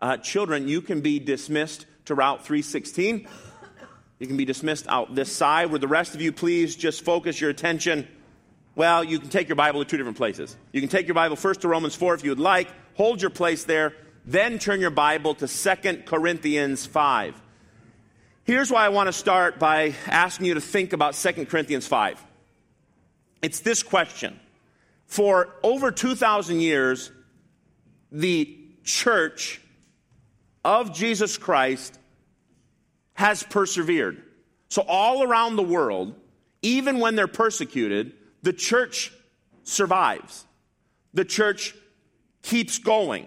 Children, you can be dismissed to Route 316. You can be dismissed out this side. Would the rest of you please just focus your attention? Well, you can take your Bible to two different places. You can take your Bible first to Romans 4 if you would like. Hold your place there. Then turn your Bible to 2 Corinthians 5. Here's why I want to start by asking you to think about 2 Corinthians 5. It's this question. For over 2,000 years, the church of Jesus Christ has persevered. So all around the world, even when they're persecuted, the church survives. The church keeps going.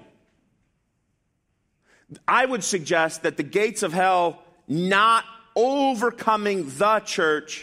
I would suggest that the gates of hell not overcoming the church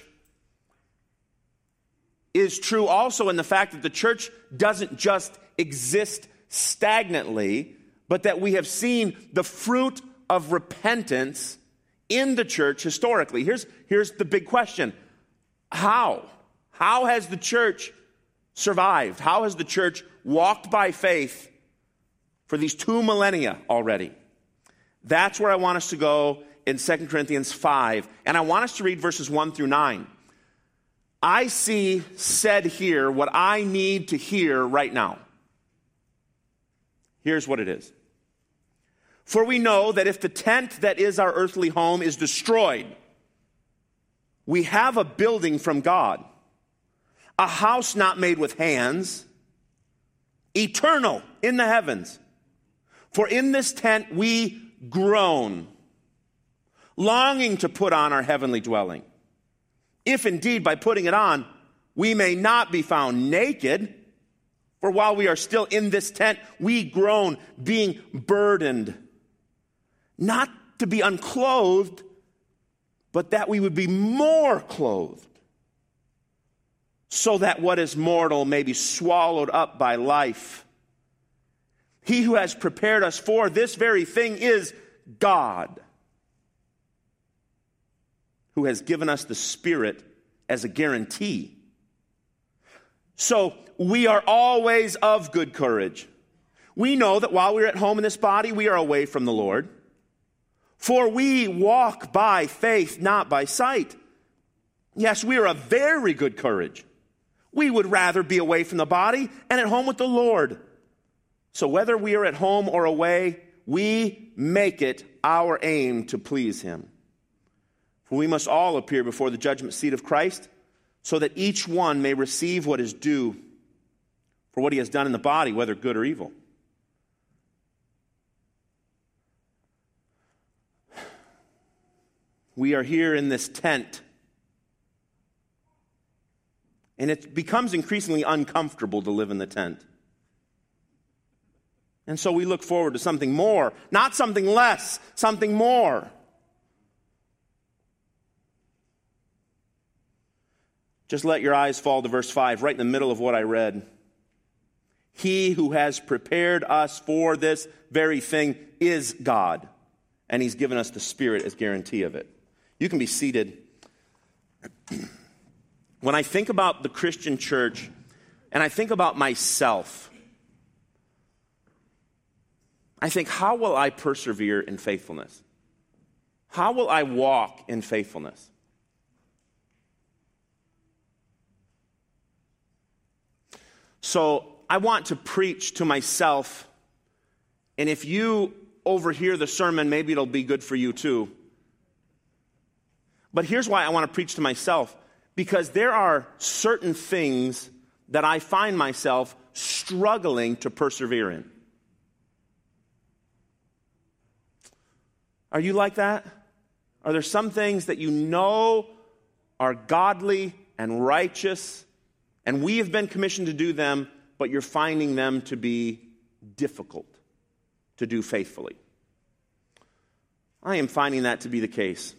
is true also in the fact that the church doesn't just exist stagnantly, but that we have seen the fruit of repentance in the church historically. Here's the big question. How? How has the church survived? How has the church walked by faith for these 2 millennia already? That's where I want us to go in 2 Corinthians 5. And I want us to read verses 1 through 9. I see said here what I need to hear right now. Here's what it is. For we know that if the tent that is our earthly home is destroyed, we have a building from God, a house not made with hands, eternal in the heavens. For in this tent we groan, longing to put on our heavenly dwelling. If indeed by putting it on, we may not be found naked, for while we are still in this tent, we groan, being burdened, not to be unclothed, but that we would be more clothed, so that what is mortal may be swallowed up by life. He who has prepared us for this very thing is God, who has given us the Spirit as a guarantee. So we are always of good courage. We know that while we're at home in this body, we are away from the Lord. For we walk by faith, not by sight. Yes, we are of very good courage. We would rather be away from the body and at home with the Lord. So whether we are at home or away, we make it our aim to please Him. For we must all appear before the judgment seat of Christ, so that each one may receive what is due for what he has done in the body, whether good or evil. We are here in this tent, and it becomes increasingly uncomfortable to live in the tent. And so we look forward to something more, not something less, something more. Just let your eyes fall to verse 5, right in the middle of what I read. He who has prepared us for this very thing is God, and He's given us the Spirit as guarantee of it. You can be seated. When I think about the Christian church, and I think about myself, I think, how will I persevere in faithfulness? How will I walk in faithfulness? So I want to preach to myself, and if you overhear the sermon, maybe it'll be good for you too. But here's why I want to preach to myself, because there are certain things that I find myself struggling to persevere in. Are you like that? Are there some things that you know are godly and righteous, and we have been commissioned to do them, but you're finding them to be difficult to do faithfully? I am finding that to be the case.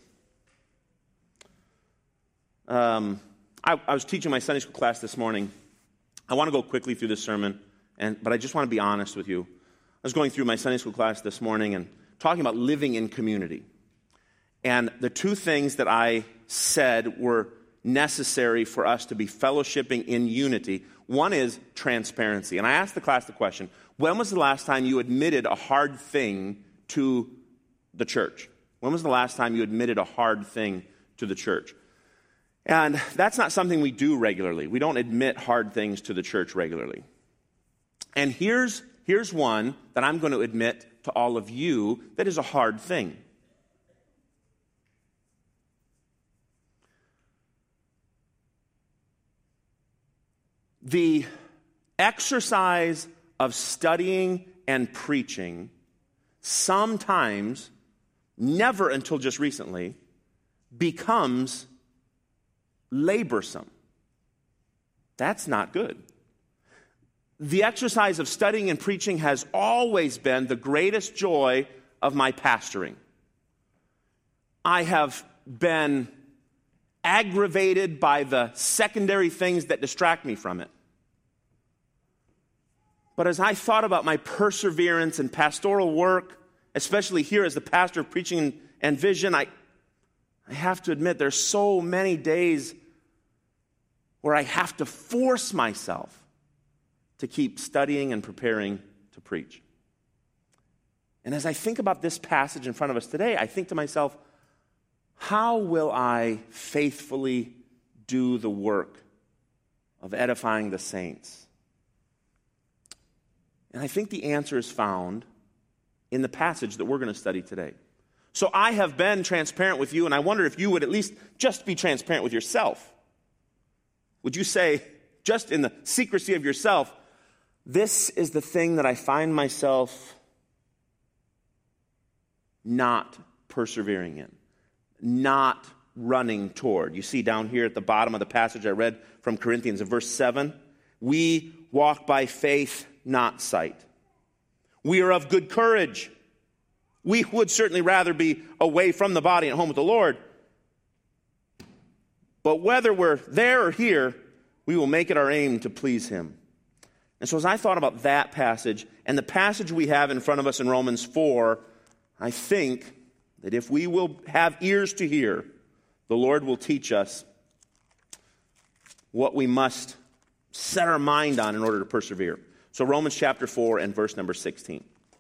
I was teaching my Sunday school class this morning. I want to go quickly through this sermon, but I just want to be honest with you. I was going through my Sunday school class this morning and talking about living in community. And the two things that I said were necessary for us to be fellowshipping in unity. One is transparency. And I asked the class the question, when was the last time you admitted a hard thing to the church? When was the last time you admitted a hard thing to the church? And that's not something we do regularly. We don't admit hard things to the church regularly. And here's one that I'm going to admit to all of you that is a hard thing. The exercise of studying and preaching sometimes, never until just recently, becomes laborsome. That's not good. The exercise of studying and preaching has always been the greatest joy of my pastoring. I have been aggravated by the secondary things that distract me from it. But as I thought about my perseverance in pastoral work, especially here as the pastor of preaching and vision, I have to admit there's so many days where I have to force myself to keep studying and preparing to preach. And as I think about this passage in front of us today, I think to myself, how will I faithfully do the work of edifying the saints? And I think the answer is found in the passage that we're going to study today. So I have been transparent with you, and I wonder if you would at least just be transparent with yourself. Would you say, just in the secrecy of yourself, this is the thing that I find myself not persevering in, not running toward? You see down here at the bottom of the passage I read from Corinthians in verse 7, we walk by faith, not sight. We are of good courage. We would certainly rather be away from the body and at home with the Lord. But whether we're there or here, we will make it our aim to please Him. And so as I thought about that passage and the passage we have in front of us in Romans 4, I think that if we will have ears to hear, the Lord will teach us what we must set our mind on in order to persevere. So Romans chapter 4 and verse number 16.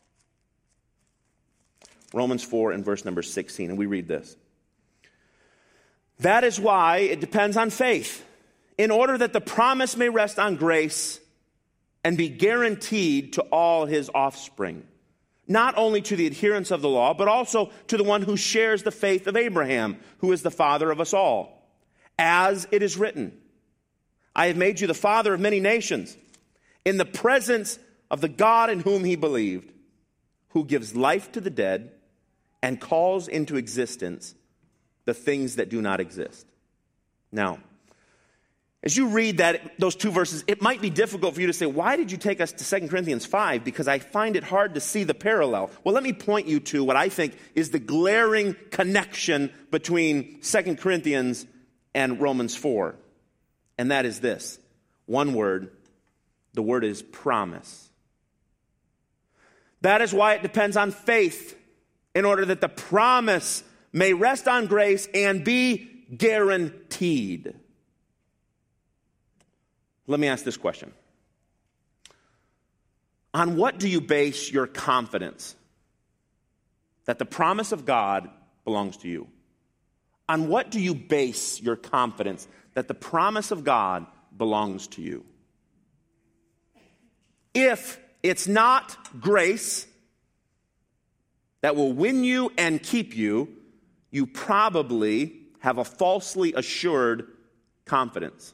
Romans 4 and verse number 16, and we read this. That is why it depends on faith, in order that the promise may rest on grace and be guaranteed to all his offspring, not only to the adherents of the law, but also to the one who shares the faith of Abraham, who is the father of us all. As it is written, I have made you the father of many nations, in the presence of the God in whom he believed, who gives life to the dead and calls into existence the things that do not exist. Now, as you read those two verses, it might be difficult for you to say, why did you take us to 2 Corinthians 5? Because I find it hard to see the parallel. Well, let me point you to what I think is the glaring connection between 2 Corinthians and Romans 4. And that is this. One word. The word is promise. That is why it depends on faith, in order that the promise may rest on grace and be guaranteed. Let me ask this question. On what do you base your confidence that the promise of God belongs to you? On what do you base your confidence that the promise of God belongs to you? If it's not grace that will win you and keep you, you probably have a falsely assured confidence.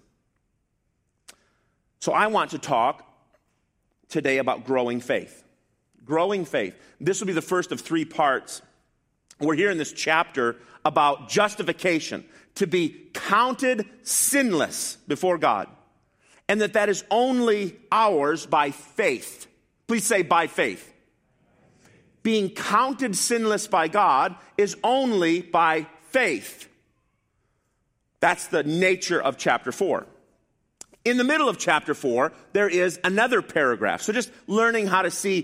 So I want to talk today about growing faith. Growing faith. This will be the first of 3 parts. We're here in this chapter about justification, to be counted sinless before God. And that is only ours by faith. Please say by faith. Being counted sinless by God is only by faith. That's the nature of chapter 4. In the middle of chapter 4, there is another paragraph. So just learning how to see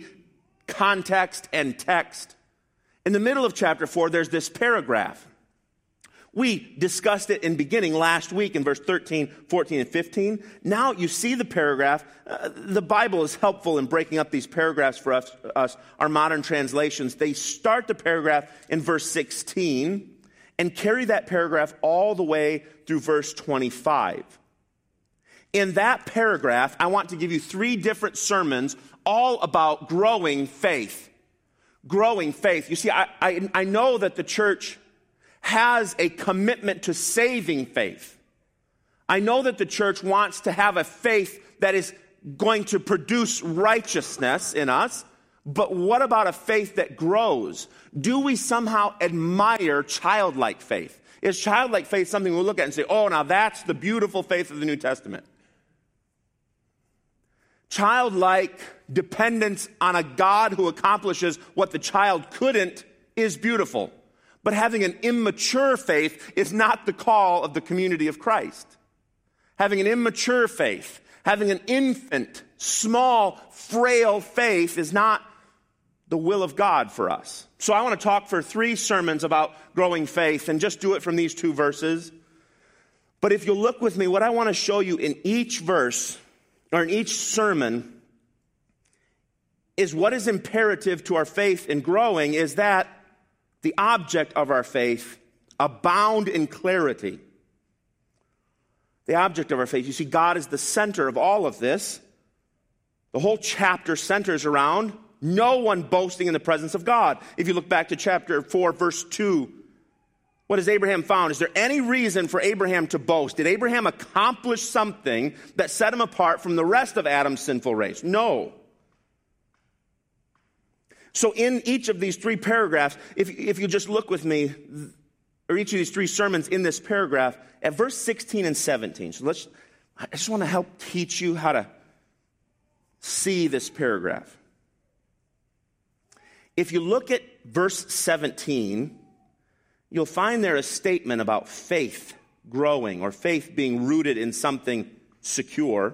context and text. In the middle of chapter 4, there's this paragraph We discussed it in beginning last week in verse 13, 14, and 15. Now you see the paragraph. The Bible is helpful in breaking up these paragraphs for us, our modern translations. They start the paragraph in verse 16 and carry that paragraph all the way through verse 25. In that paragraph, I want to give you 3 different sermons all about growing faith. Growing faith. You see, I know that the church has a commitment to saving faith. I know that the church wants to have a faith that is going to produce righteousness in us, but what about a faith that grows? Do we somehow admire childlike faith? Is childlike faith something we'll look at and say, oh, now that's the beautiful faith of the New Testament? Childlike dependence on a God who accomplishes what the child couldn't is beautiful. But having an immature faith is not the call of the community of Christ. Having an immature faith, having an infant, small, frail faith is not the will of God for us. So I want to talk for 3 sermons about growing faith and just do it from these 2 verses. But if you'll look with me, what I want to show you in each verse or in each sermon is what is imperative to our faith in growing is that the object of our faith abound in clarity. The object of our faith. You see, God is the center of all of this. The whole chapter centers around no one boasting in the presence of God. If you look back to chapter 4, verse 2, what has Abraham found? Is there any reason for Abraham to boast? Did Abraham accomplish something that set him apart from the rest of Adam's sinful race? No. So in each of these 3 paragraphs, if you just look with me, or each of these 3 sermons in this paragraph, at verse 16 and 17. So I just want to help teach you how to see this paragraph. If you look at verse 17, you'll find there a statement about faith growing, or faith being rooted in something secure.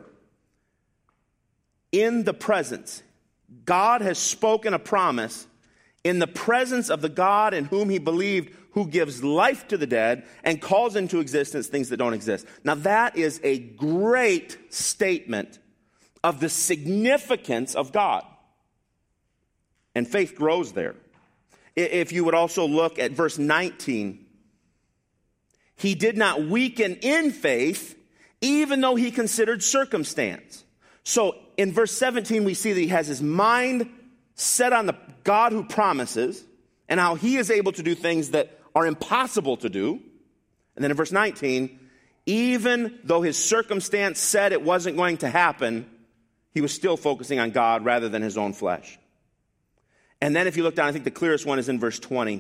In the presence, God has spoken a promise in the presence of the God in whom he believed, who gives life to the dead and calls into existence things that don't exist. Now that is a great statement of the significance of God. And faith grows there. If you would also look at verse 19, he did not weaken in faith, even though he considered circumstance. So in verse 17, we see that he has his mind set on the God who promises and how he is able to do things that are impossible to do. And then in verse 19, even though his circumstance said it wasn't going to happen, he was still focusing on God rather than his own flesh. And then if you look down, I think the clearest one is in verse 20.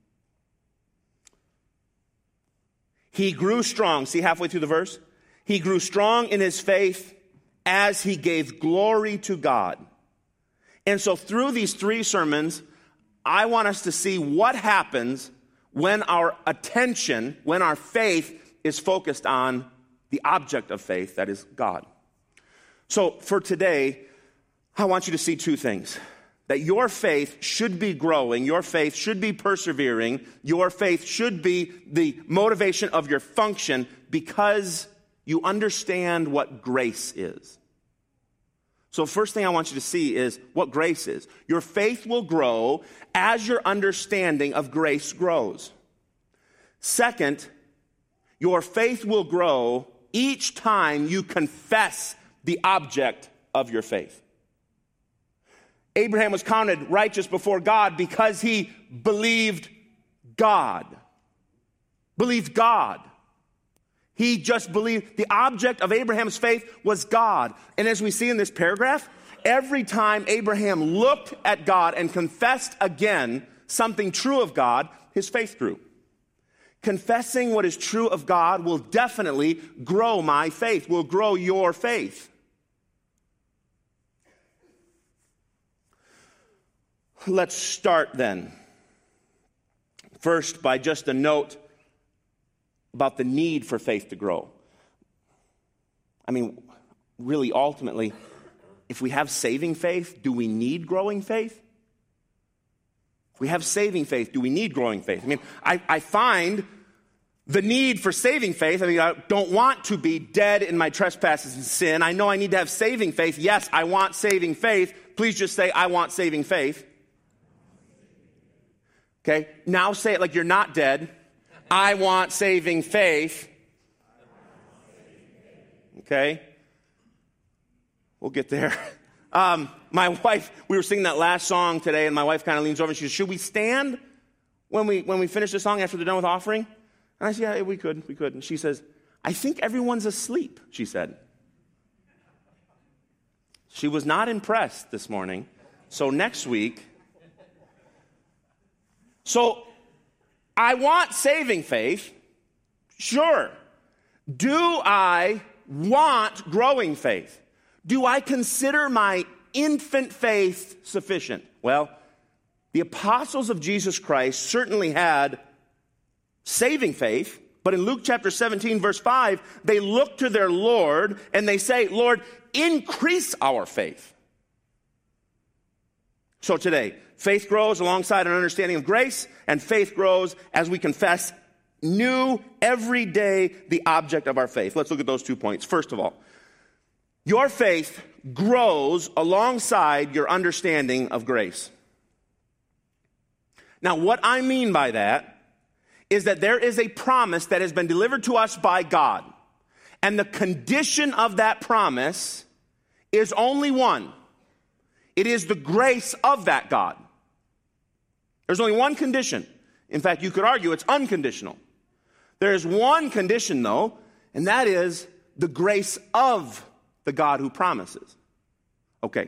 He grew strong. See halfway through the verse? He grew strong in his faith as he gave glory to God. And so through these 3 sermons, I want us to see what happens when our attention, when our faith is focused on the object of faith, that is God. So for today, I want you to see 2 things. That your faith should be growing, your faith should be persevering, your faith should be the motivation of your function because you understand what grace is. So first thing I want you to see is what grace is. Your faith will grow as your understanding of grace grows. Second, your faith will grow each time you confess the object of your faith. Abraham was counted righteous before God because he believed God. Believed God. He just believed. The object of Abraham's faith was God. And as we see in this paragraph, every time Abraham looked at God and confessed again something true of God, his faith grew. Confessing what is true of God will definitely grow my faith, will grow your faith. Let's start then. First, by just a note about the need for faith to grow. I mean, really, ultimately, if we have saving faith, do we need growing faith? If we have saving faith, do we need growing faith? I mean, I find the need for saving faith. I mean, I don't want to be dead in my trespasses and sin. I know I need to have saving faith. Yes, I want saving faith. Please just say, I want saving faith. Okay, now say it like you're not dead. I want saving faith. Okay, we'll get there. My wife, we were singing that last song today, and my wife kind of leans over and she says, should we stand when we finish the song after they're done with offering? And I said, yeah, we could. And she says, I think everyone's asleep, she said. She was not impressed this morning. So next week, so I want saving faith, sure. Do I want growing faith? Do I consider my infant faith sufficient? Well, the apostles of Jesus Christ certainly had saving faith, but in Luke chapter 17, verse 5, they look to their Lord and they say, Lord, increase our faith. So today, faith grows alongside an understanding of grace, and faith grows as we confess new every day the object of our faith. Let's look at those 2 points. First of all, your faith grows alongside your understanding of grace. Now, what I mean by that is that there is a promise that has been delivered to us by God. And the condition of that promise is only one. It is the grace of that God. There's only one condition. In fact, you could argue it's unconditional. There is one condition, though, and that is the grace of the God who promises. Okay.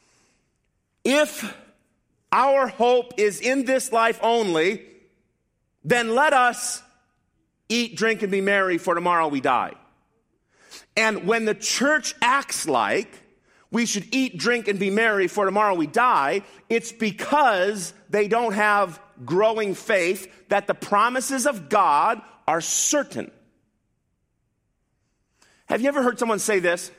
If our hope is in this life only, then let us eat, drink, and be merry, for tomorrow we die. And when the church acts like we should eat, drink, and be merry, for tomorrow we die, it's because they don't have growing faith that the promises of God are certain. Have you ever heard someone say this?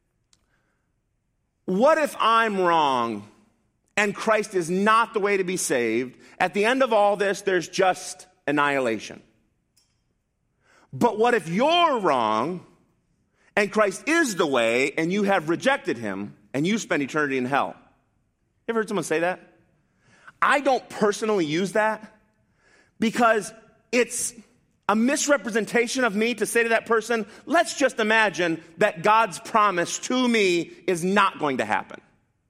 What if I'm wrong and Christ is not the way to be saved? At the end of all this, there's just annihilation. But what if you're wrong and Christ is the way and you have rejected him and you spend eternity in hell? You ever heard someone say that? I don't personally use that because it's a misrepresentation of me to say to that person, let's just imagine that God's promise to me is not going to happen.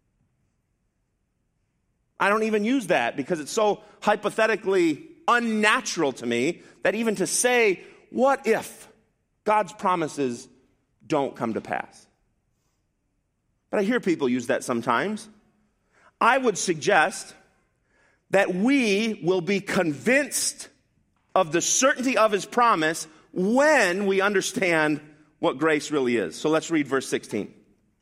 I don't even use that because it's so hypothetically unnatural to me that even to say, what if God's promises don't come to pass? But I hear people use that sometimes. I would suggest that we will be convinced of the certainty of his promise when we understand what grace really is. So let's read verse 16.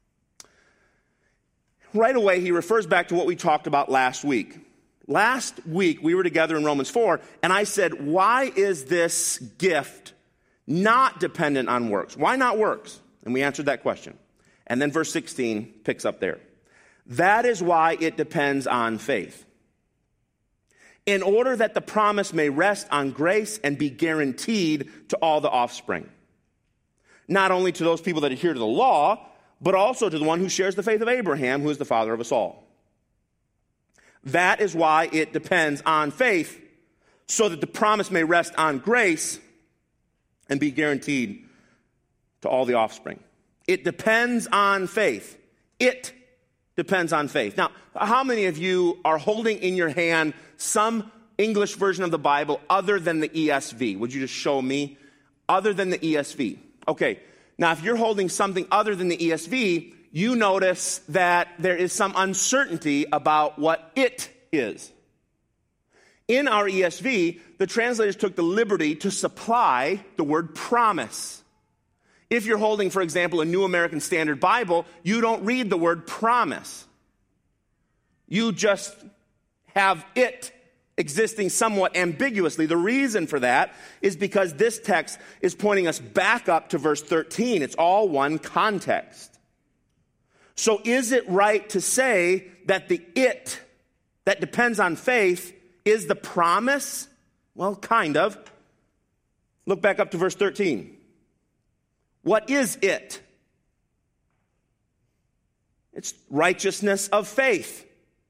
Right away, he refers back to what we talked about last week. Last week, we were together in Romans 4, and I said, why is this gift not dependent on works? Why not works? And we answered that question. And then verse 16 picks up there. That is why it depends on faith, in order that the promise may rest on grace and be guaranteed to all the offspring, not only to those people that adhere to the law, but also to the one who shares the faith of Abraham, who is the father of us all. That is why it depends on faith, so that the promise may rest on grace and be guaranteed to all the offspring. It depends on faith. It depends on faith. Now, how many of you are holding in your hand some English version of the Bible other than the ESV? Would you just show me? Other than the ESV. Okay. Now, if you're holding something other than the ESV, you notice that there is some uncertainty about what it is. In our ESV, the translators took the liberty to supply the word promise. If you're holding, for example, a New American Standard Bible, you don't read the word promise. You just have it existing somewhat ambiguously. The reason for that is because this text is pointing us back up to verse 13. It's all one context. So is it right to say that the it that depends on faith is the promise? Well, kind of. Look back up to verse 13. What is it? It's righteousness of faith.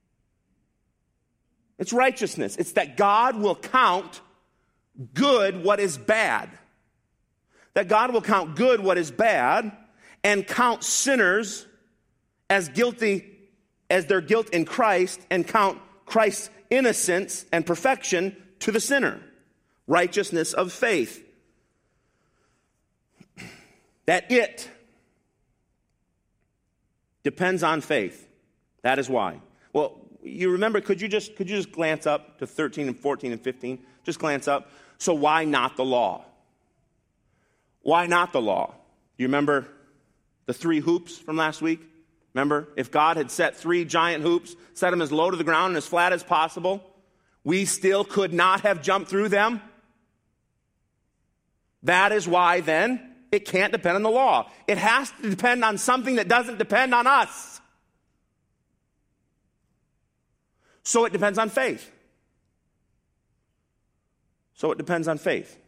It's righteousness. It's that God will count good what is bad. That God will count good what is bad and count sinners as guilty as their guilt in Christ and count Christ's innocence and perfection to the sinner. Righteousness of faith. That it depends on faith. That is why. Well, you remember, could you just glance up to 13 and 14 and 15? Just glance up. So why not the law? Why not the law? You remember the 3 hoops from last week? Remember, if God had set 3 giant hoops, set them as low to the ground and as flat as possible, we still could not have jumped through them. That is why then it can't depend on the law. It has to depend on something that doesn't depend on us. So it depends on faith. So it depends on faith.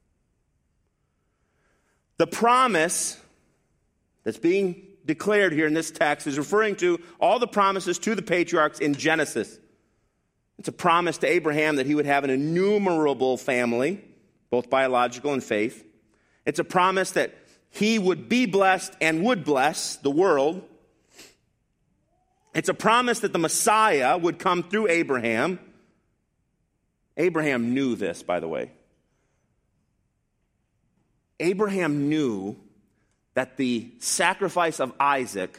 The promise that's being declared here in this text is referring to all the promises to the patriarchs in Genesis. It's a promise to Abraham that he would have an innumerable family, both biological and faith. It's a promise that he would be blessed and would bless the world. It's a promise that the Messiah would come through Abraham. Abraham knew this, by the way. Abraham knew that the sacrifice of Isaac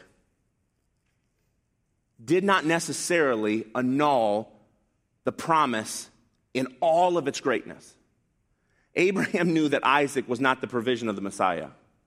did not necessarily annul the promise in all of its greatness. Abraham knew that Isaac was not the provision of the Messiah.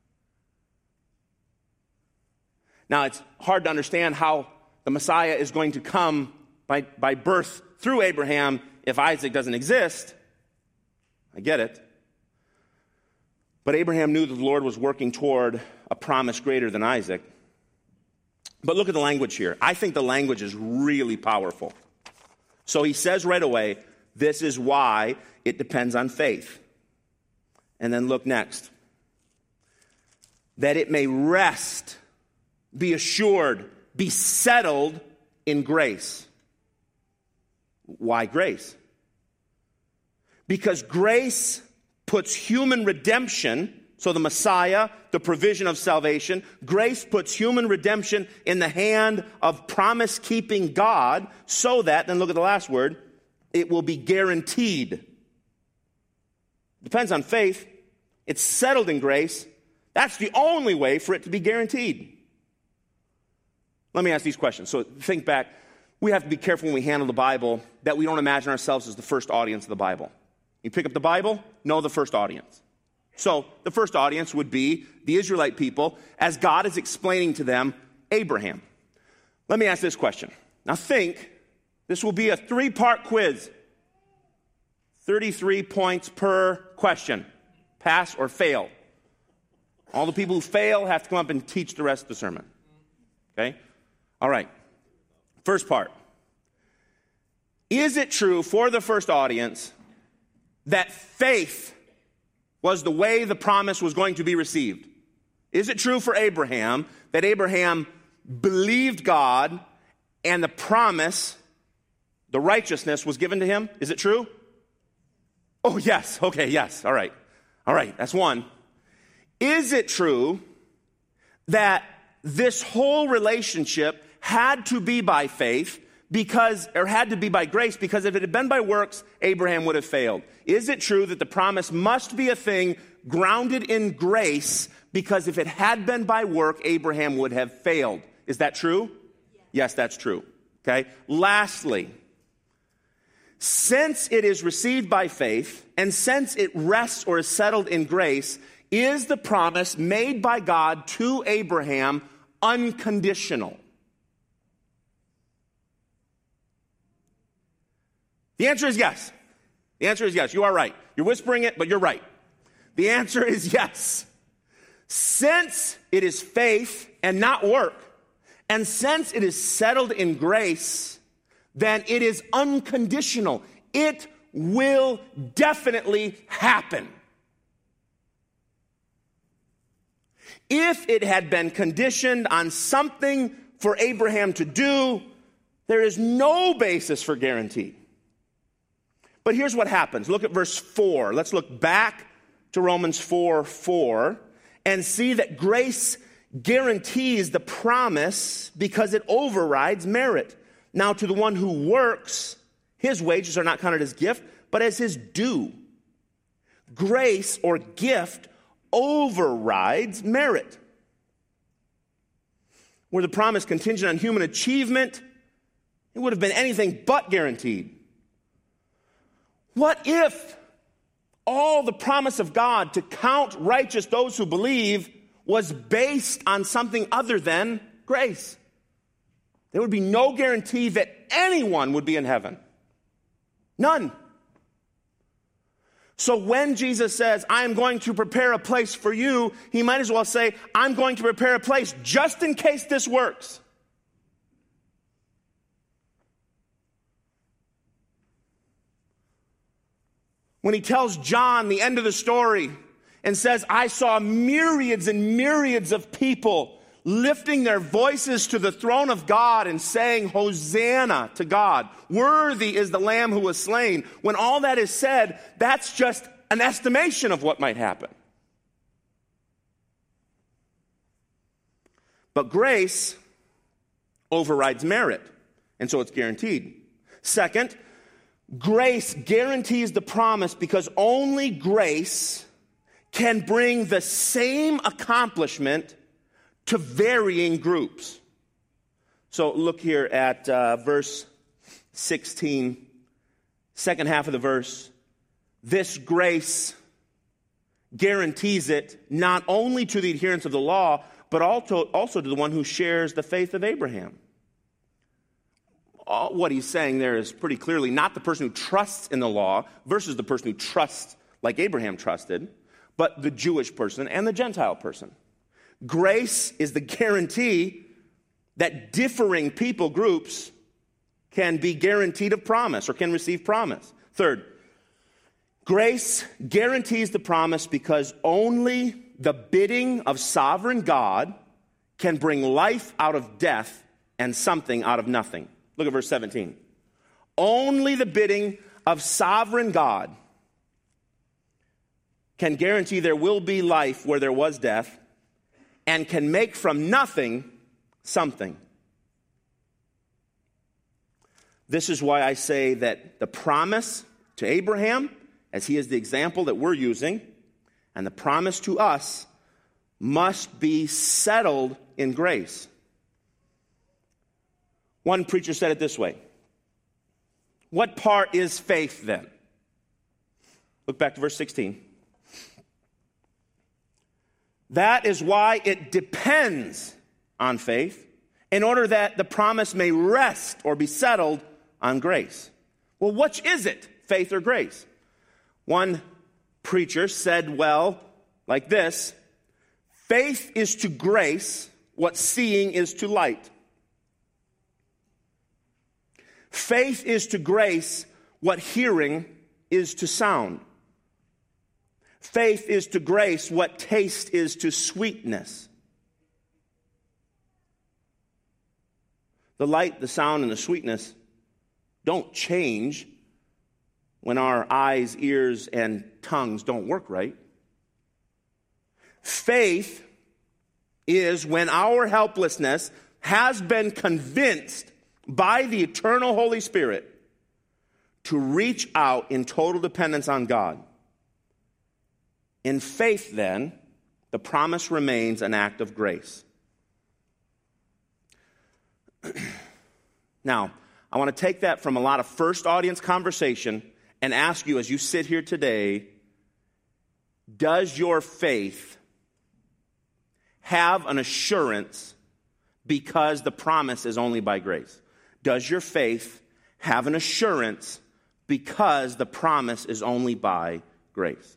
Now, it's hard to understand how the Messiah is going to come by birth through Abraham if Isaac doesn't exist. I get it. But Abraham knew that the Lord was working toward a promise greater than Isaac. But look at the language here. I think the language is really powerful. So he says right away, this is why it depends on faith. And then look next. That it may rest, be assured, be settled in grace. Why grace? Because grace puts human redemption, so the Messiah, the provision of salvation, grace puts human redemption in the hand of promise-keeping God so that, then look at the last word, it will be guaranteed. Depends on faith. It's settled in grace. That's the only way for it to be guaranteed. Let me ask these questions. So think back. We have to be careful when we handle the Bible that we don't imagine ourselves as the first audience of the Bible. You pick up the Bible, know the first audience. So the first audience would be the Israelite people as God is explaining to them Abraham. Let me ask this question. Now think, this will be a 3-part quiz. 33 points per question. Pass or fail. All the people who fail have to come up and teach the rest of the sermon. Okay? All right. First part. Is it true for the first audience that faith was the way the promise was going to be received? Is it true for Abraham that Abraham believed God and the promise, the righteousness, was given to him? Is it true? Oh, yes. Okay, yes. All right. All right, that's one. Is it true that this whole relationship had to be by faith had to be by grace, because if it had been by works, Abraham would have failed? Is it true that the promise must be a thing grounded in grace, because if it had been by work, Abraham would have failed? Is that true? Yes, that's true. Okay. Lastly, since it is received by faith, and since it rests or is settled in grace, is the promise made by God to Abraham unconditional? The answer is yes. The answer is yes. You are right. You're whispering it, but you're right. The answer is yes. Since it is faith and not work, and since it is settled in grace, then it is unconditional. It will definitely happen. if it had been conditioned on something for Abraham to do, there is no basis for guarantee. But here's what happens. Look at verse 4. Let's look back to Romans 4:4 and see that grace guarantees the promise because it overrides merit. Now, to the one who works, his wages are not counted as gift, but as his due. Grace or gift overrides merit. Were the promise contingent on human achievement, it would have been anything but guaranteed. What if all the promise of God to count righteous those who believe was based on something other than grace? There would be no guarantee that anyone would be in heaven. None. So when Jesus says, I am going to prepare a place for you, he might as well say, I'm going to prepare a place just in case this works. When he tells John the end of the story and says, I saw myriads and myriads of people lifting their voices to the throne of God and saying, Hosanna to God. Worthy is the Lamb who was slain. When all that is said, that's just an estimation of what might happen. But grace overrides merit, and so it's guaranteed. Second, grace guarantees the promise because only grace can bring the same accomplishment to varying groups. So look here at verse 16, second half of the verse. This grace guarantees it not only to the adherents of the law, but also to the one who shares the faith of Abraham. What he's saying there is pretty clearly not the person who trusts in the law versus the person who trusts like Abraham trusted, but the Jewish person and the Gentile person. Grace is the guarantee that differing people groups can be guaranteed of promise or can receive promise. Third, grace guarantees the promise because only the bidding of sovereign God can bring life out of death and something out of nothing. Look at verse 17. Only the bidding of sovereign God can guarantee there will be life where there was death and can make from nothing something. This is why I say that the promise to Abraham, as he is the example that we're using, and the promise to us must be settled in grace. One preacher said it this way. What part is faith then? Look back to verse 16. That is why it depends on faith, in order that the promise may rest or be settled on grace. Well, which is it, faith or grace? One preacher said, well, like this, faith is to grace what seeing is to light. Faith is to grace what hearing is to sound. Faith is to grace what taste is to sweetness. The light, the sound, and the sweetness don't change when our eyes, ears, and tongues don't work right. Faith is when our helplessness has been convinced by the eternal Holy Spirit to reach out in total dependence on God. In faith, then, the promise remains an act of grace. Now, I want to take that from a lot of first audience conversation and ask you as you sit here today, does your faith have an assurance because the promise is only by grace? Does your faith have an assurance because the promise is only by grace?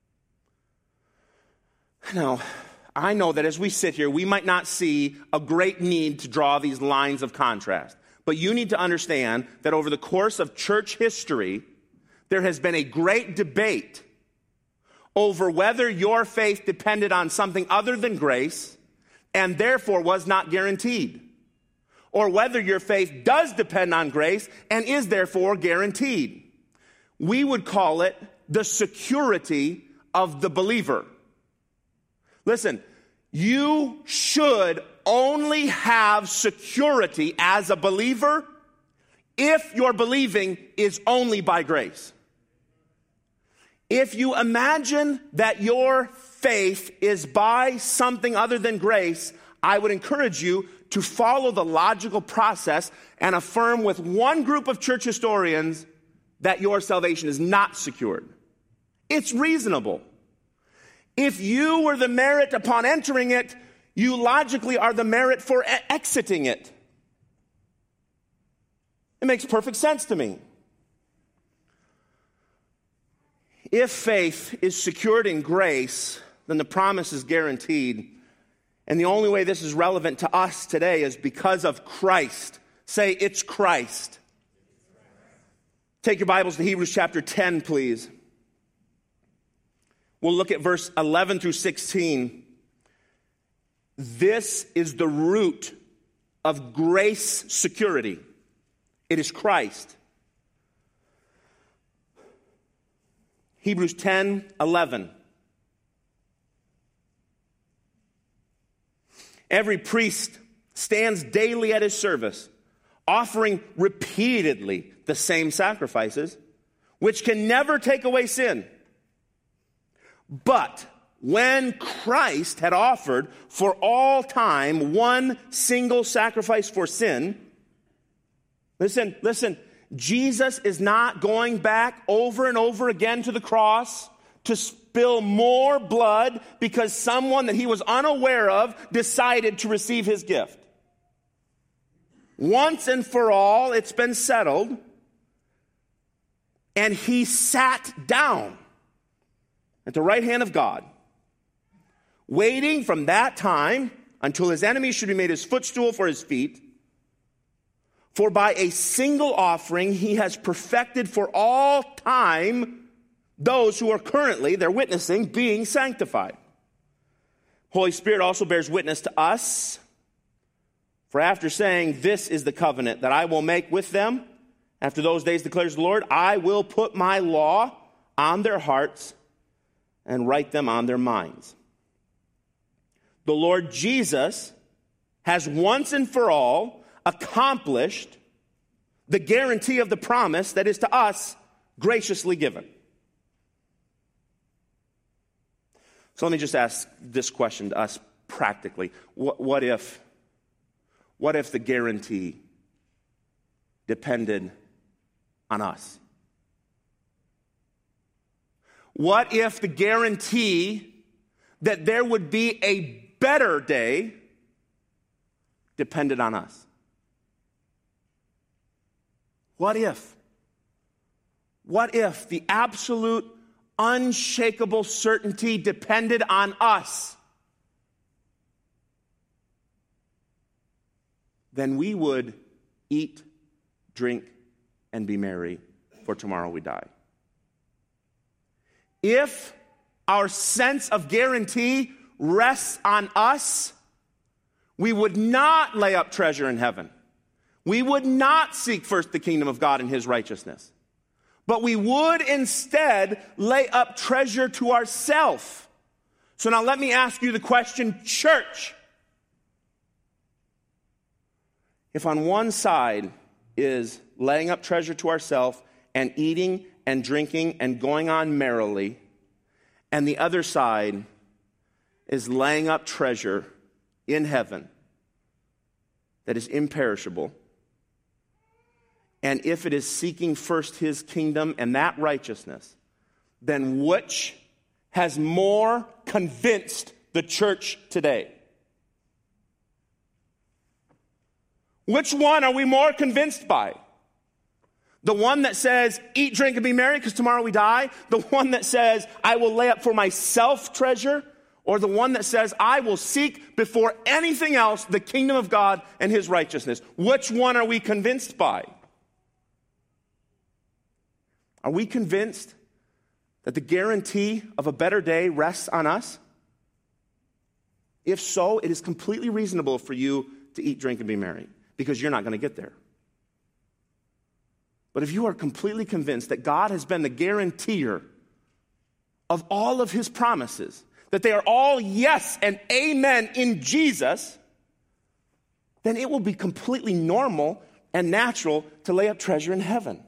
Now, I know that as we sit here, we might not see a great need to draw these lines of contrast. But you need to understand that over the course of church history, there has been a great debate over whether your faith depended on something other than grace and therefore was not guaranteed, or whether your faith does depend on grace and is therefore guaranteed. We would call it the security of the believer. Listen, you should only have security as a believer if your believing is only by grace. If you imagine that your faith is by something other than grace, I would encourage you to follow the logical process and affirm with one group of church historians that your salvation is not secured. It's reasonable. If you were the merit upon entering it, you logically are the merit for exiting it. It makes perfect sense to me. If faith is secured in grace, then the promise is guaranteed. And the only way this is relevant to us today is because of Christ. Say, it's Christ. Take your Bibles to Hebrews chapter 10, please. We'll look at verse 11 through 16. This is the root of grace security. It is Christ. Hebrews 10:11. Every priest stands daily at his service, offering repeatedly the same sacrifices, which can never take away sin. But when Christ had offered for all time one single sacrifice for sin, listen, Jesus is not going back over and over again to the cross to spill more blood because someone that he was unaware of decided to receive his gift. Once and for all, it's been settled, and he sat down at the right hand of God, waiting from that time until his enemies should be made his footstool for his feet. For by a single offering he has perfected for all time those who are currently, they're witnessing, being sanctified. Holy Spirit also bears witness to us. For after saying, this is the covenant that I will make with them, after those days declares the Lord, I will put my law on their hearts and write them on their minds. The Lord Jesus has once and for all accomplished the guarantee of the promise that is to us graciously given. So let me just ask this question to us practically. What if the guarantee depended on us? What if the guarantee that there would be a better day depended on us? What if? What if the absolute, unshakable certainty depended on us? Then we would eat, drink, and be merry, for tomorrow we die. If our sense of guarantee rests on us, we would not lay up treasure in heaven. We would not seek first the kingdom of God and his righteousness. But we would instead lay up treasure to ourselves. So now let me ask you the question, church. If on one side is laying up treasure to ourselves and eating and drinking and going on merrily, and the other side is laying up treasure in heaven that is imperishable, and if it is seeking first his kingdom and that righteousness, then which has more convinced the church today? Which one are we more convinced by? The one that says, eat, drink, and be merry because tomorrow we die? The one that says, I will lay up for myself treasure? Or the one that says, I will seek before anything else the kingdom of God and his righteousness? Which one are we convinced by? Are we convinced That the guarantee of a better day rests on us? If so, it is completely reasonable for you to eat, drink, and be merry, because you're not going to get there. But if you are completely convinced that God has been the guarantor of all of his promises, that they are all yes and amen in Jesus, then it will be completely normal and natural to lay up treasure in heaven.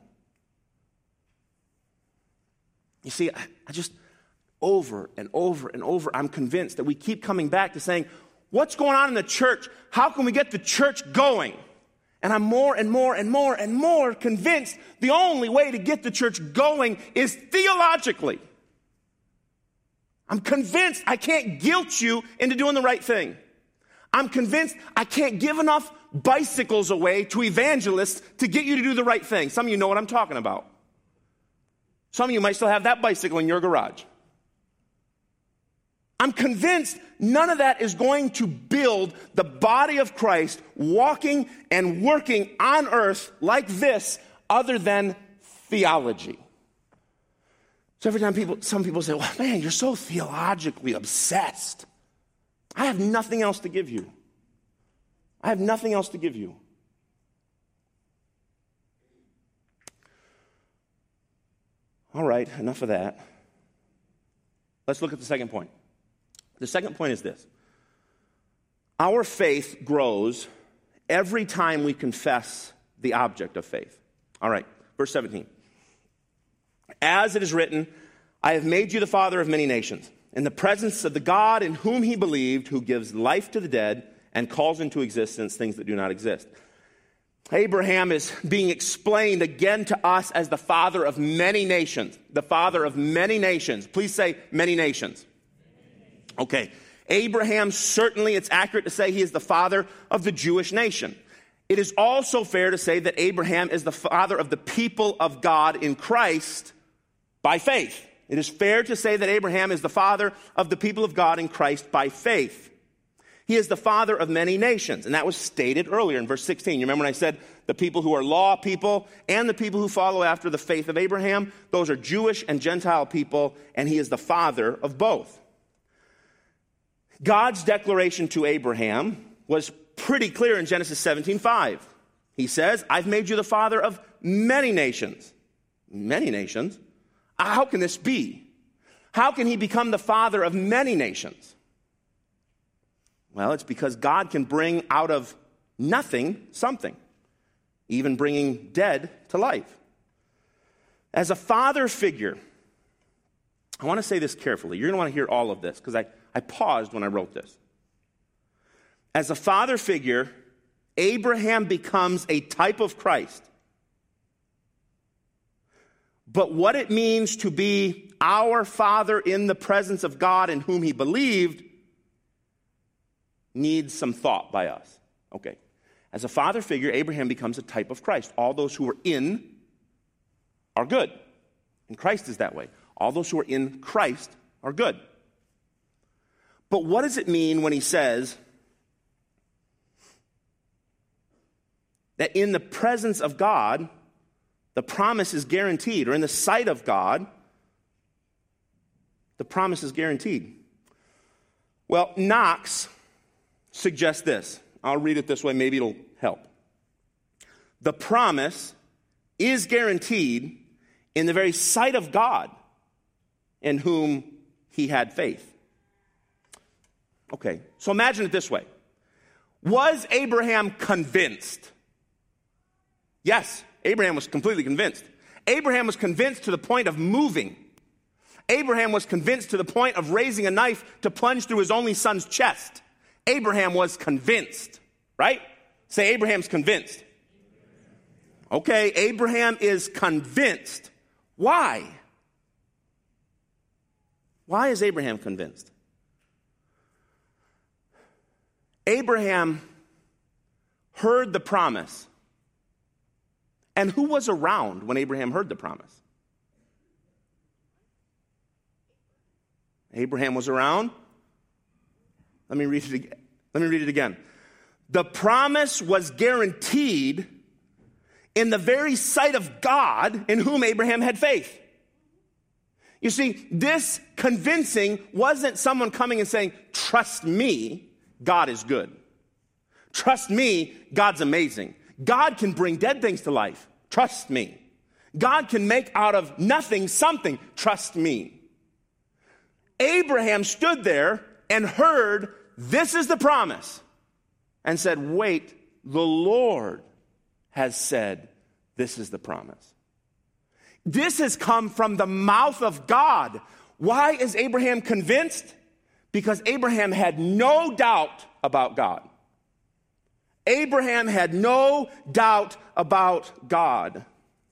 You see, I just, over and over and over, I'm convinced that we keep coming back to saying, what's going on in the church? How can we get the church going? And I'm more and more and more and more convinced the only way to get the church going is theologically. I'm convinced I can't guilt you into doing the right thing. I'm convinced I can't give enough bicycles away to evangelists to get you to do the right thing. Some of you know what I'm talking about. Some of you might still have that bicycle in your garage. I'm convinced none of that is going to build the body of Christ walking and working on earth like this other than theology. So every time some people say, well, man, you're so theologically obsessed. I have nothing else to give you. I have nothing else to give you. All right, enough of that. Let's look at the second point. The second point is this. Our faith grows every time we confess the object of faith. All right, verse 17. As it is written, I have made you the father of many nations, in the presence of the God in whom he believed, who gives life to the dead and calls into existence things that do not exist. Abraham is being explained again to us as the father of many nations. The father of many nations. Please say many nations. Okay. Abraham, certainly it's accurate to say he is the father of the Jewish nation. It is also fair to say that Abraham is the father of the people of God in Christ by faith. It is fair to say that Abraham is the father of the people of God in Christ by faith. He is the father of many nations, and that was stated earlier in verse 16. You remember when I said the people who are law people and the people who follow after the faith of Abraham? Those are Jewish and Gentile people, and he is the father of both. God's declaration to Abraham was pretty clear in Genesis 17:5. He says, I've made you the father of many nations. Many nations? How can this be? How can he become the father of many nations? Well, it's because God can bring out of nothing something, even bringing dead to life. As a father figure, I want to say this carefully. You're going to want to hear all of this because I paused when I wrote this. As a father figure, Abraham becomes a type of Christ. But what it means to be our father in the presence of God in whom he believed needs some thought by us. Okay. As a father figure, Abraham becomes a type of Christ. All those who are in are good. And Christ is that way. All those who are in Christ are good. But what does it mean when he says that in the presence of God, the promise is guaranteed, or in the sight of God, the promise is guaranteed? Well, Knox suggests this. I'll read it this way, maybe it'll help. The promise is guaranteed in the very sight of God in whom he had faith. Okay, so imagine it this way. Was Abraham convinced? Yes, Abraham was completely convinced. Abraham was convinced to the point of moving. Abraham was convinced to the point of raising a knife to plunge through his only son's chest. Abraham was convinced, right? Say, Abraham's convinced. Okay, Abraham is convinced. Why? Why is Abraham convinced? Abraham heard the promise. And who was around when Abraham heard the promise? Abraham was around. Let me read it again. The promise was guaranteed in the very sight of God in whom Abraham had faith. You see, this convincing wasn't someone coming and saying, trust me, God is good. Trust me, God's amazing. God can bring dead things to life. Trust me. God can make out of nothing something. Trust me. Abraham stood there and heard, this is the promise, and said, wait, the Lord has said, this is the promise. This has come from the mouth of God. Why is Abraham convinced? Because Abraham had no doubt about God. Abraham had no doubt about God.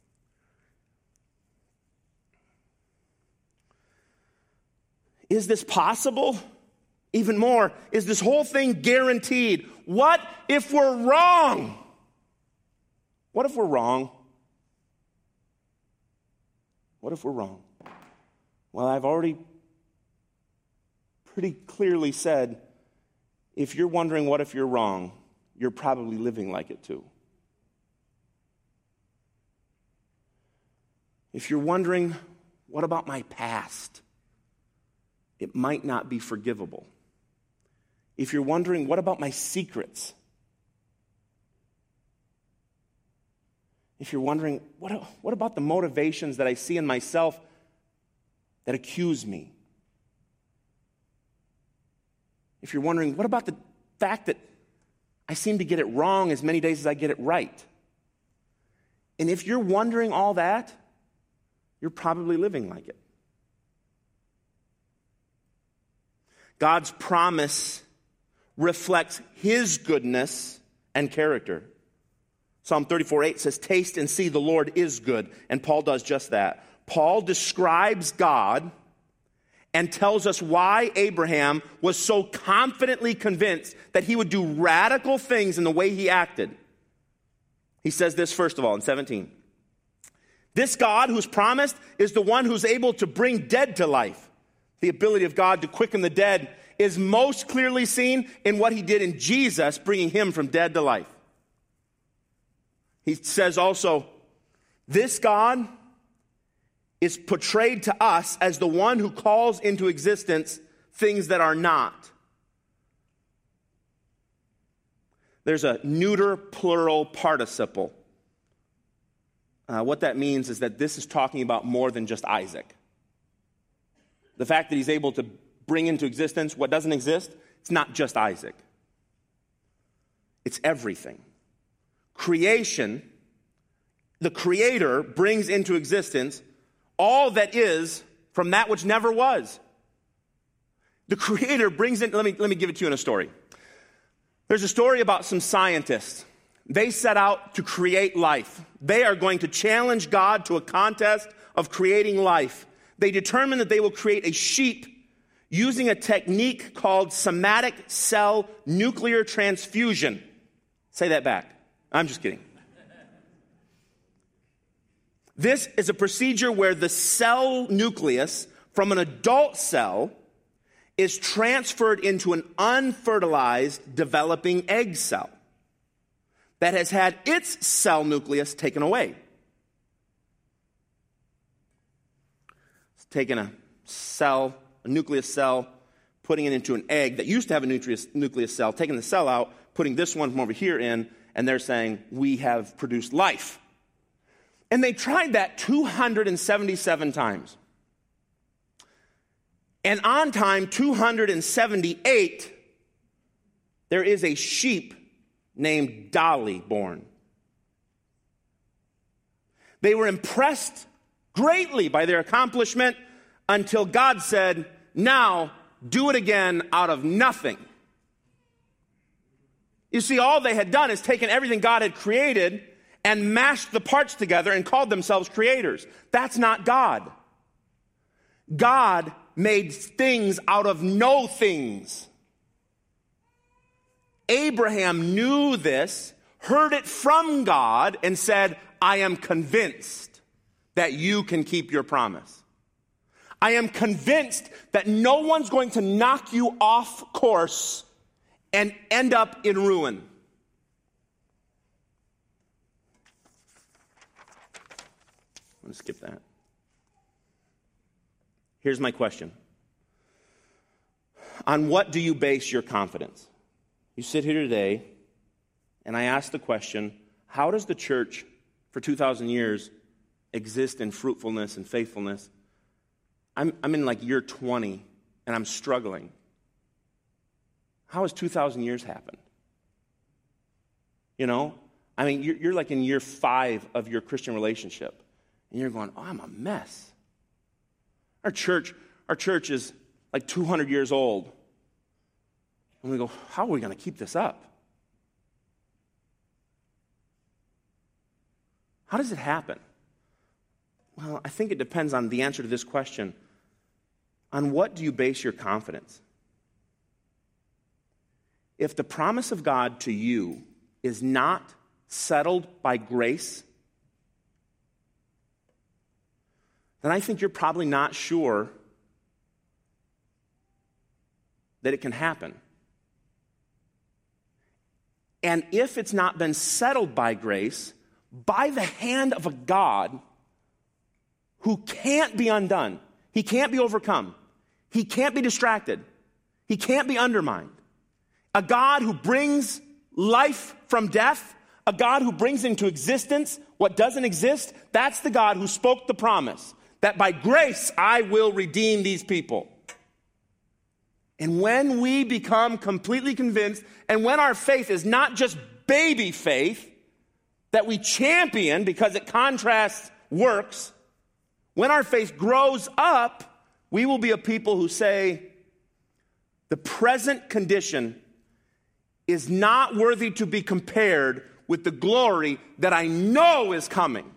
Is this possible? Even more, is this whole thing guaranteed? What if we're wrong? What if we're wrong? What if we're wrong? Well, I've already pretty clearly said, if you're wondering what if you're wrong, you're probably living like it too. If you're wondering, what about my past? It might not be forgivable. If you're wondering, what about my secrets? If you're wondering, what about the motivations that I see in myself that accuse me? If you're wondering, what about the fact that I seem to get it wrong as many days as I get it right? And if you're wondering all that, you're probably living like it. God's promise reflects his goodness and character. Psalm 34:8 says, taste and see the Lord is good. And Paul does just that. Paul describes God and tells us why Abraham was so confidently convinced that he would do radical things in the way he acted. He says this first of all in 17. This God who's promised is the one who's able to bring dead to life. The ability of God to quicken the dead is most clearly seen in what he did in Jesus, bringing him from dead to life. He says also, this God is portrayed to us as the one who calls into existence things that are not. There's a neuter plural participle. What that means is that this is talking about more than just Isaac. The fact that he's able to bring into existence what doesn't exist, it's not just Isaac. It's everything. Creation, the Creator brings into existence all that is from that which never was. The Creator brings in, let me give it to you in a story. There's a story about some scientists. They set out to create life. They are going to challenge God to a contest of creating life. They determine that they will create a sheep using a technique called somatic cell nuclear transfusion. Say that back. I'm just kidding. This is a procedure where the cell nucleus from an adult cell is transferred into an unfertilized developing egg cell that has had its cell nucleus taken away. It's taken a nucleus cell, putting it into an egg that used to have a nucleus cell, taking the cell out, putting this one from over here in, and they're saying, we have produced life. And they tried that 277 times. And on time 278, there is a sheep named Dolly born. They were impressed greatly by their accomplishment until God said, now do it again out of nothing. You see, all they had done is taken everything God had created and mashed the parts together and called themselves creators. That's not God. God made things out of no things. Abraham knew this, heard it from God, and said, I am convinced that you can keep your promise. I am convinced that no one's going to knock you off course and end up in ruin. I'm going to skip that. Here's my question. On what do you base your confidence? You sit here today, and I ask the question, how does the church for 2,000 years exist in fruitfulness and faithfulness? I'm in like year 20, and I'm struggling. How has 2,000 years happened? You know? I mean, you're like in year 5 of your Christian relationship, and you're going, oh, I'm a mess. Our church is like 200 years old. And we go, how are we going to keep this up? How does it happen? Well, I think it depends on the answer to this question. On what do you base your confidence? If the promise of God to you is not settled by grace, then I think you're probably not sure that it can happen. And if it's not been settled by grace, by the hand of a God who can't be undone, he can't be overcome, he can't be distracted, he can't be undermined, a God who brings life from death, a God who brings into existence what doesn't exist, that's the God who spoke the promise that by grace I will redeem these people. And when we become completely convinced, and when our faith is not just baby faith that we champion because it contrasts works, when our faith grows up, we will be a people who say, the present condition is not worthy to be compared with the glory that I know is coming.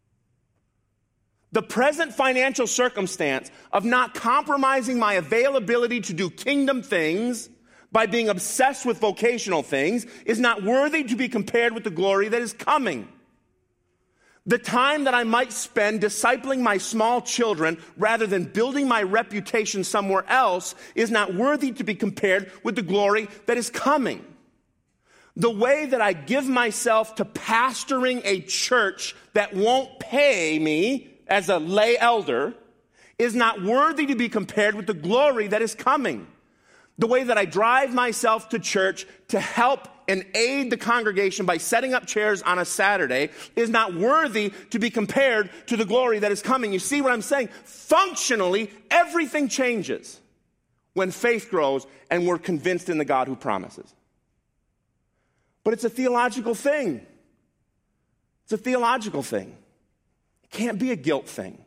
The present financial circumstance of not compromising my availability to do kingdom things by being obsessed with vocational things is not worthy to be compared with the glory that is coming. The time that I might spend discipling my small children rather than building my reputation somewhere else is not worthy to be compared with the glory that is coming. The way that I give myself to pastoring a church that won't pay me as a lay elder is not worthy to be compared with the glory that is coming. The way that I drive myself to church to help and aid the congregation by setting up chairs on a Saturday is not worthy to be compared to the glory that is coming. You see what I'm saying? Functionally, everything changes when faith grows and we're convinced in the God who promises. But it's a theological thing. It's a theological thing. It can't be a guilt thing.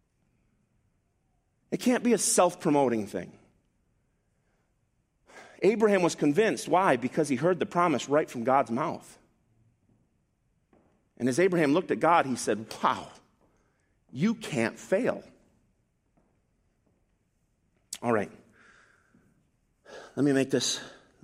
It can't be a self-promoting thing. Abraham was convinced. Why? Because he heard the promise right from God's mouth. And as Abraham looked at God, he said, wow, you can't fail. All right. Let me make this.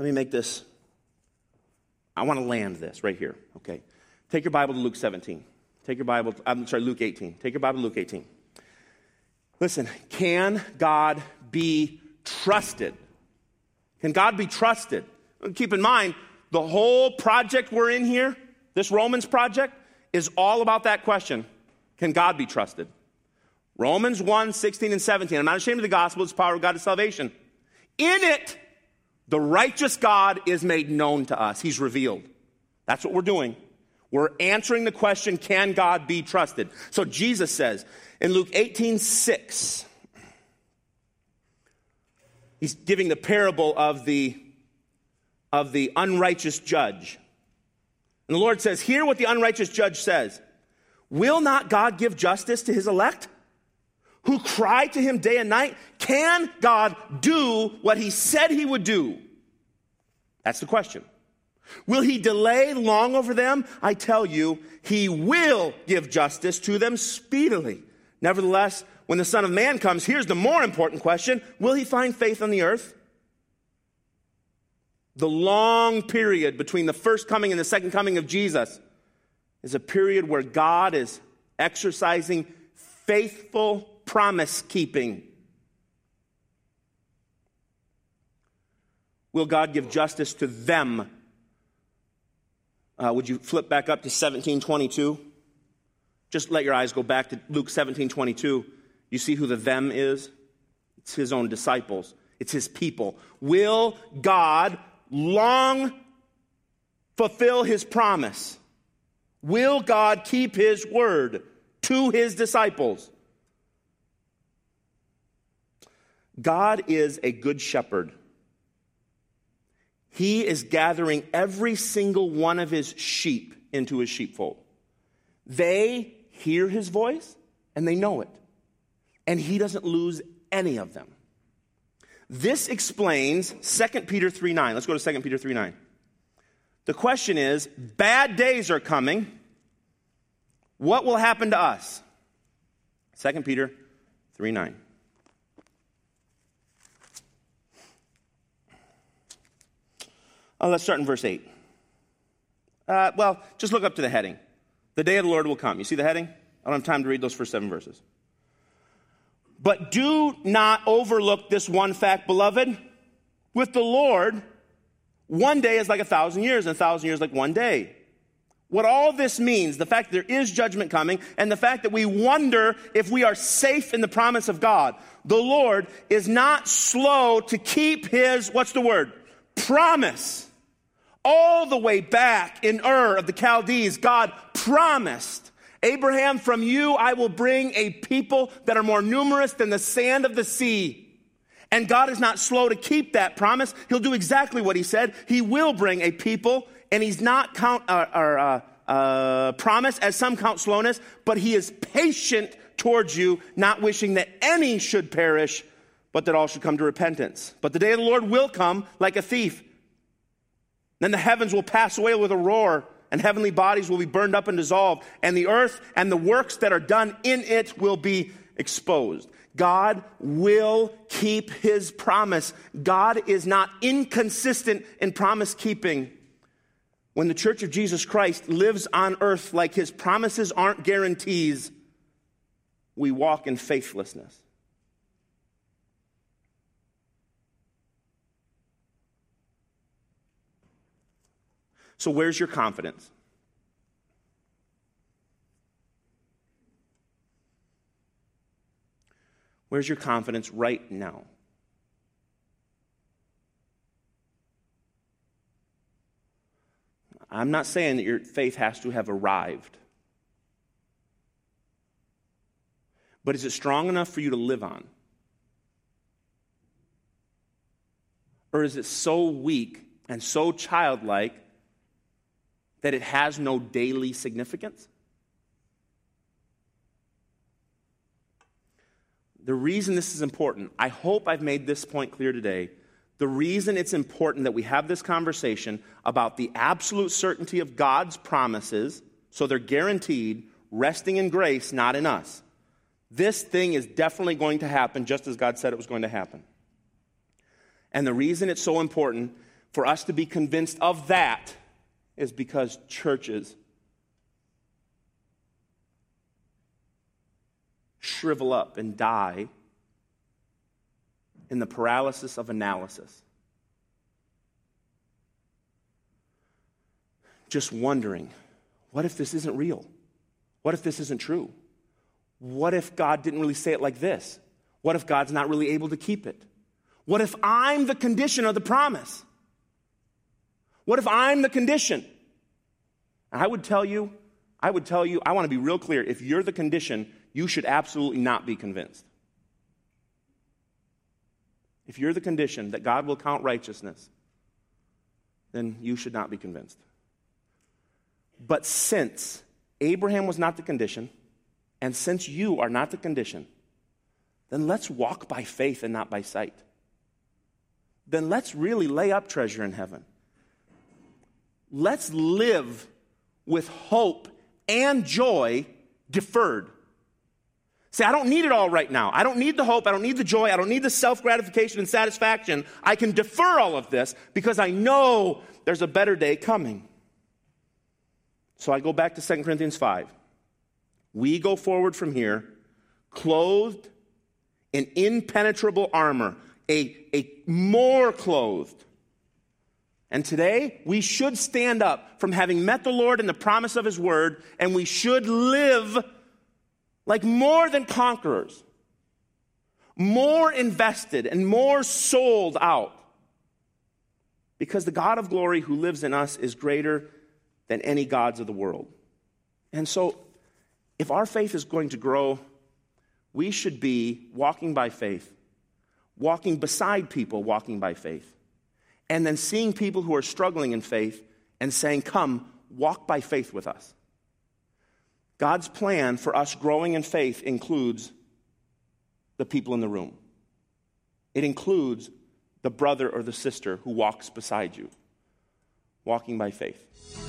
I want to land this right here, okay? Take your Bible to Luke 17. Luke 18. Take your Bible to Luke 18. Listen, can God be trusted? Can God be trusted? Keep in mind, the whole project we're in here, this Romans project, is all about that question. Can God be trusted? Romans 1, 16 and 17. I'm not ashamed of the gospel. It's the power of God to salvation. In it, the righteous God is made known to us. He's revealed. That's what we're doing. We're answering the question, can God be trusted? So Jesus says in Luke 18:6, he's giving the parable of the unrighteous judge. And the Lord says, hear what the unrighteous judge says. Will not God give justice to his elect, who cry to him day and night? Can God do what he said he would do? That's the question. Will he delay long over them? I tell you, he will give justice to them speedily. Nevertheless, when the Son of Man comes, here's the more important question. Will he find faith on the earth? The long period between the first coming and the second coming of Jesus is a period where God is exercising faithful promise keeping. Will God give justice to them? Would you flip back up to 17:22? Just let your eyes go back to Luke 17:22. You see who the them is? It's his own disciples. It's his people. Will God long fulfill his promise? Will God keep his word to his disciples? God is a good shepherd. He is gathering every single one of his sheep into his sheepfold. They hear his voice and they know it. And he doesn't lose any of them. This explains 2 Peter 3:9. Let's go to 2 Peter 3:9. The question is, bad days are coming. What will happen to us? 2 Peter 3:9. Let's start in verse 8. Just look up to the heading. The day of the Lord will come. You see the heading? I don't have time to read those first 7 verses. But do not overlook this one fact, beloved. With the Lord, one day is like 1,000 years, and 1,000 years like one day. What all this means, the fact that there is judgment coming, and the fact that we wonder if we are safe in the promise of God. The Lord is not slow to keep his, what's the word? Promise. All the way back in Ur of the Chaldees, God promised, Abraham, from you I will bring a people that are more numerous than the sand of the sea. And God is not slow to keep that promise. He'll do exactly what he said. He will bring a people, and he's not promise as some count slowness, but he is patient towards you, not wishing that any should perish, but that all should come to repentance. But the day of the Lord will come like a thief. Then the heavens will pass away with a roar, and heavenly bodies will be burned up and dissolved, and the earth and the works that are done in it will be exposed. God will keep his promise. God is not inconsistent in promise keeping. When the Church of Jesus Christ lives on earth like his promises aren't guarantees, we walk in faithlessness. So where's your confidence? Where's your confidence right now? I'm not saying that your faith has to have arrived. But is it strong enough for you to live on? Or is it so weak and so childlike that it has no daily significance? The reason this is important, I hope I've made this point clear today. The reason it's important that we have this conversation about the absolute certainty of God's promises, so they're guaranteed, resting in grace, not in us. This thing is definitely going to happen just as God said it was going to happen. And the reason it's so important for us to be convinced of that is because churches shrivel up and die in the paralysis of analysis. Just wondering, what if this isn't real? What if this isn't true? What if God didn't really say it like this? What if God's not really able to keep it? What if I'm the condition of the promise? What if I'm the condition? And I would tell you, I want to be real clear. If you're the condition, you should absolutely not be convinced. If you're the condition that God will count righteousness, then you should not be convinced. But since Abraham was not the condition, and since you are not the condition, then let's walk by faith and not by sight. Then let's really lay up treasure in heaven. Let's live with hope and joy deferred. Say, I don't need it all right now. I don't need the hope. I don't need the joy. I don't need the self-gratification and satisfaction. I can defer all of this because I know there's a better day coming. So I go back to 2 Corinthians 5. We go forward from here, clothed in impenetrable armor, a more clothed. And today, we should stand up from having met the Lord in the promise of his word, and we should live like more than conquerors, more invested and more sold out. Because the God of glory who lives in us is greater than any gods of the world. And so, if our faith is going to grow, we should be walking by faith, walking beside people walking by faith, and then seeing people who are struggling in faith and saying, come, walk by faith with us. God's plan for us growing in faith includes the people in the room. It includes the brother or the sister who walks beside you, walking by faith.